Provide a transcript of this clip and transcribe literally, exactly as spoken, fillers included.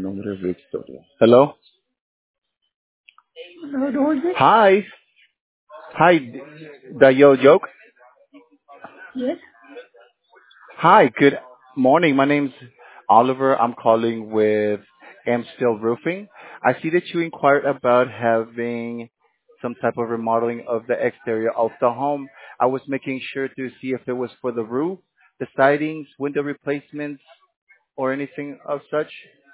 nombre es Victoria. Hello. Who who is this? Hi. Hi. d- The yo joke. Yes. Hi. Good morning. My name's Oliver. I'm calling with Amstel Roofing. I see that you inquired about having some type of remodeling of the exterior of the home. I was making sure to see if it was for the roof, the sidings, window replacements, or anything of such.